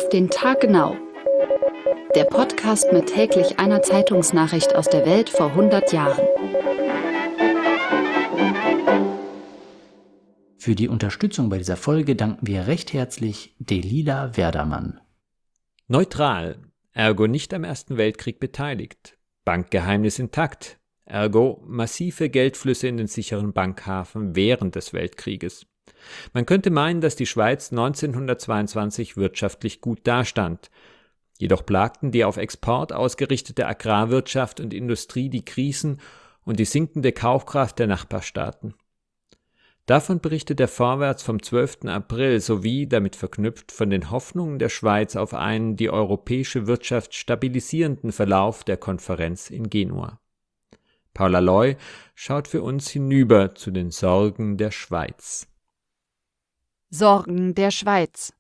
den Tag genau. Der Podcast mit täglich einer Zeitungsnachricht aus der Welt vor 100 Jahren. Für die Unterstützung bei dieser Folge danken wir recht herzlich Delila Werdermann. Neutral, ergo nicht am Ersten Weltkrieg beteiligt. Bankgeheimnis intakt, ergo massive Geldflüsse in den sicheren Bankhafen während des Weltkrieges. Man könnte meinen, dass die Schweiz 1922 wirtschaftlich gut dastand. Jedoch plagten die auf Export ausgerichtete Agrarwirtschaft und Industrie die Krisen und die sinkende Kaufkraft der Nachbarstaaten. Davon berichtet der Vorwärts vom 12. April sowie damit verknüpft von den Hoffnungen der Schweiz auf einen die europäische Wirtschaft stabilisierenden Verlauf der Konferenz in Genua. Paula Loy schaut für uns hinüber zu den Sorgen der Schweiz. Sorgen der Schweiz.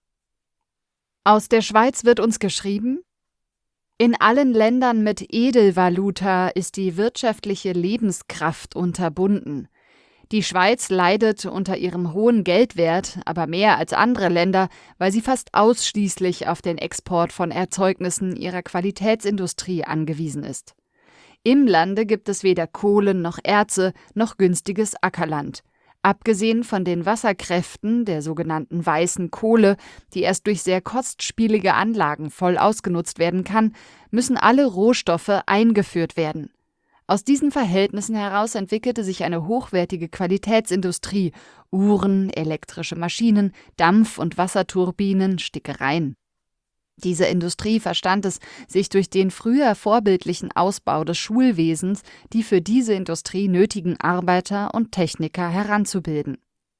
Aus der Schweiz wird uns geschrieben: In allen Ländern mit Edelvaluta ist die wirtschaftliche Lebenskraft unterbunden. Die Schweiz leidet unter ihrem hohen Geldwert, aber mehr als andere Länder, weil sie fast ausschließlich auf den Export von Erzeugnissen ihrer Qualitätsindustrie angewiesen ist. Im Lande gibt es weder Kohlen noch Erze noch günstiges Ackerland. Abgesehen von den Wasserkräften der sogenannten weißen Kohle, die erst durch sehr kostspielige Anlagen voll ausgenutzt werden kann, müssen alle Rohstoffe eingeführt werden. Aus diesen Verhältnissen heraus entwickelte sich eine hochwertige Qualitätsindustrie, Uhren, elektrische Maschinen, Dampf- und Wasserturbinen, Stickereien. Diese Industrie verstand es, sich durch den früher vorbildlichen Ausbau des Schulwesens die für diese Industrie nötigen Arbeiter und Techniker heranzubilden.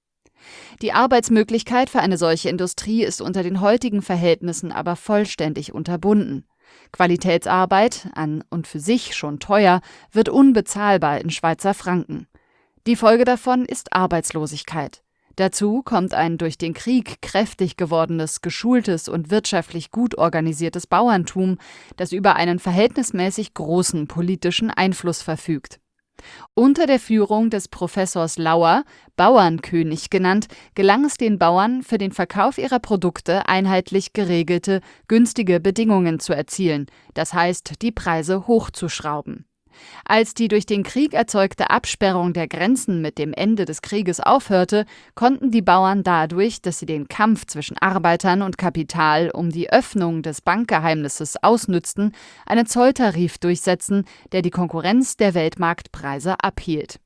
Die Arbeitsmöglichkeit für eine solche Industrie ist unter den heutigen Verhältnissen aber vollständig unterbunden. Qualitätsarbeit, an und für sich schon teuer, wird unbezahlbar in Schweizer Franken. Die Folge davon ist Arbeitslosigkeit. Dazu kommt ein durch den Krieg kräftig gewordenes, geschultes und wirtschaftlich gut organisiertes Bauerntum, das über einen verhältnismäßig großen politischen Einfluss verfügt. Unter der Führung des Professors Lauer, Bauernkönig genannt, gelang es den Bauern, für den Verkauf ihrer Produkte einheitlich geregelte, günstige Bedingungen zu erzielen, das heißt, die Preise hochzuschrauben. Als die durch den Krieg erzeugte Absperrung der Grenzen mit dem Ende des Krieges aufhörte, konnten die Bauern dadurch, dass sie den Kampf zwischen Arbeitern und Kapital um die Öffnung des Bankgeheimnisses ausnützten, einen Zolltarif durchsetzen, der die Konkurrenz der Weltmarktpreise abhielt.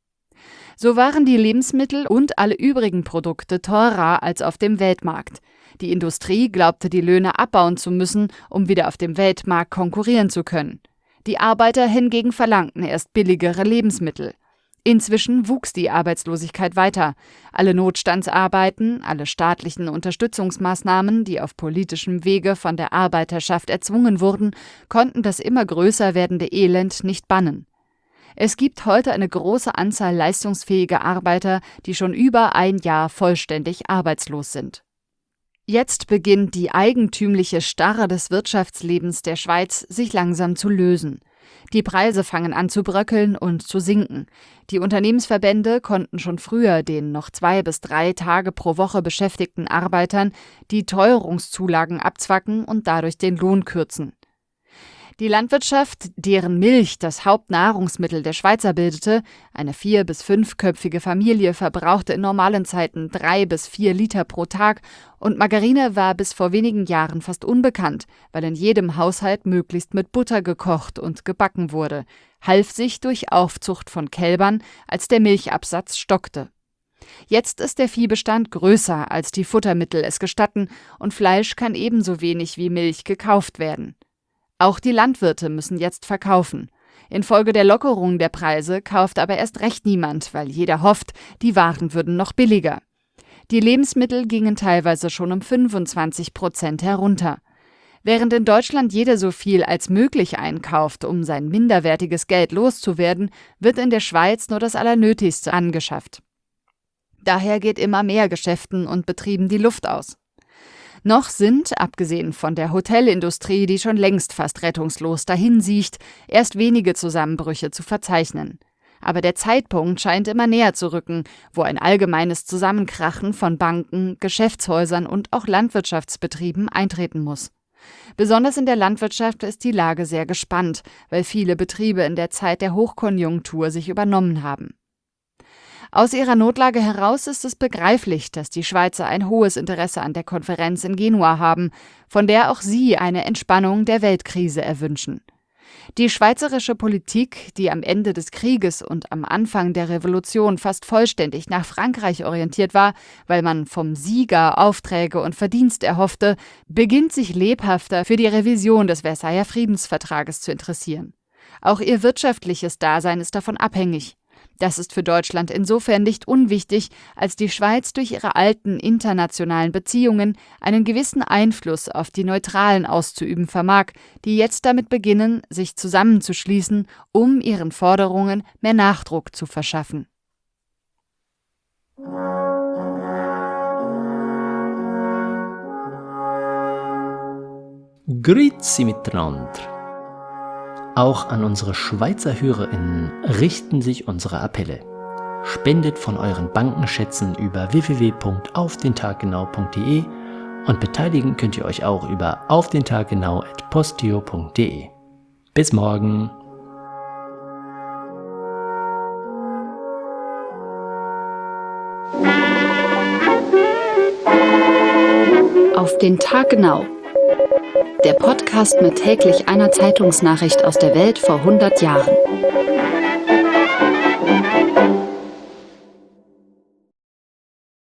So waren die Lebensmittel und alle übrigen Produkte teurer als auf dem Weltmarkt. Die Industrie glaubte, die Löhne abbauen zu müssen, um wieder auf dem Weltmarkt konkurrieren zu können. Die Arbeiter hingegen verlangten erst billigere Lebensmittel. Inzwischen wuchs die Arbeitslosigkeit weiter. Alle Notstandsarbeiten, alle staatlichen Unterstützungsmaßnahmen, die auf politischem Wege von der Arbeiterschaft erzwungen wurden, konnten das immer größer werdende Elend nicht bannen. Es gibt heute eine große Anzahl leistungsfähiger Arbeiter, die schon über ein Jahr vollständig arbeitslos sind. Jetzt beginnt die eigentümliche Starre des Wirtschaftslebens der Schweiz sich langsam zu lösen. Die Preise fangen an zu bröckeln und zu sinken. Die Unternehmensverbände konnten schon früher den noch 2 bis 3 Tage pro Woche beschäftigten Arbeitern die Teuerungszulagen abzwacken und dadurch den Lohn kürzen. Die Landwirtschaft, deren Milch das Hauptnahrungsmittel der Schweizer bildete, eine 4- bis 5-köpfige Familie verbrauchte in normalen Zeiten 3 bis 4 Liter pro Tag und Margarine war bis vor wenigen Jahren fast unbekannt, weil in jedem Haushalt möglichst mit Butter gekocht und gebacken wurde, half sich durch Aufzucht von Kälbern, als der Milchabsatz stockte. Jetzt ist der Viehbestand größer, als die Futtermittel es gestatten, und Fleisch kann ebenso wenig wie Milch gekauft werden. Auch die Landwirte müssen jetzt verkaufen. Infolge der Lockerung der Preise kauft aber erst recht niemand, weil jeder hofft, die Waren würden noch billiger. Die Lebensmittel gingen teilweise schon um 25% herunter. Während in Deutschland jeder so viel als möglich einkauft, um sein minderwertiges Geld loszuwerden, wird in der Schweiz nur das Allernötigste angeschafft. Daher geht immer mehr Geschäften und Betrieben die Luft aus. Noch sind, abgesehen von der Hotelindustrie, die schon längst fast rettungslos dahinsiecht, erst wenige Zusammenbrüche zu verzeichnen. Aber der Zeitpunkt scheint immer näher zu rücken, wo ein allgemeines Zusammenkrachen von Banken, Geschäftshäusern und auch Landwirtschaftsbetrieben eintreten muss. Besonders in der Landwirtschaft ist die Lage sehr gespannt, weil viele Betriebe in der Zeit der Hochkonjunktur sich übernommen haben. Aus ihrer Notlage heraus ist es begreiflich, dass die Schweizer ein hohes Interesse an der Konferenz in Genua haben, von der auch sie eine Entspannung der Weltkrise erwünschen. Die schweizerische Politik, die am Ende des Krieges und am Anfang der Revolution fast vollständig nach Frankreich orientiert war, weil man vom Sieger Aufträge und Verdienst erhoffte, beginnt sich lebhafter für die Revision des Versailler Friedensvertrages zu interessieren. Auch ihr wirtschaftliches Dasein ist davon abhängig. Das ist für Deutschland insofern nicht unwichtig, als die Schweiz durch ihre alten internationalen Beziehungen einen gewissen Einfluss auf die Neutralen auszuüben vermag, die jetzt damit beginnen, sich zusammenzuschließen, um ihren Forderungen mehr Nachdruck zu verschaffen. Grüezi miteinander. Auch an unsere Schweizer HörerInnen richten sich unsere Appelle. Spendet von euren Bankenschätzen über www.aufdentaggenau.de und beteiligen könnt ihr euch auch über aufdentaggenau@posteo.de. Bis morgen! Auf den Tag genau. Der Podcast mit täglich einer Zeitungsnachricht aus der Welt vor 100 Jahren.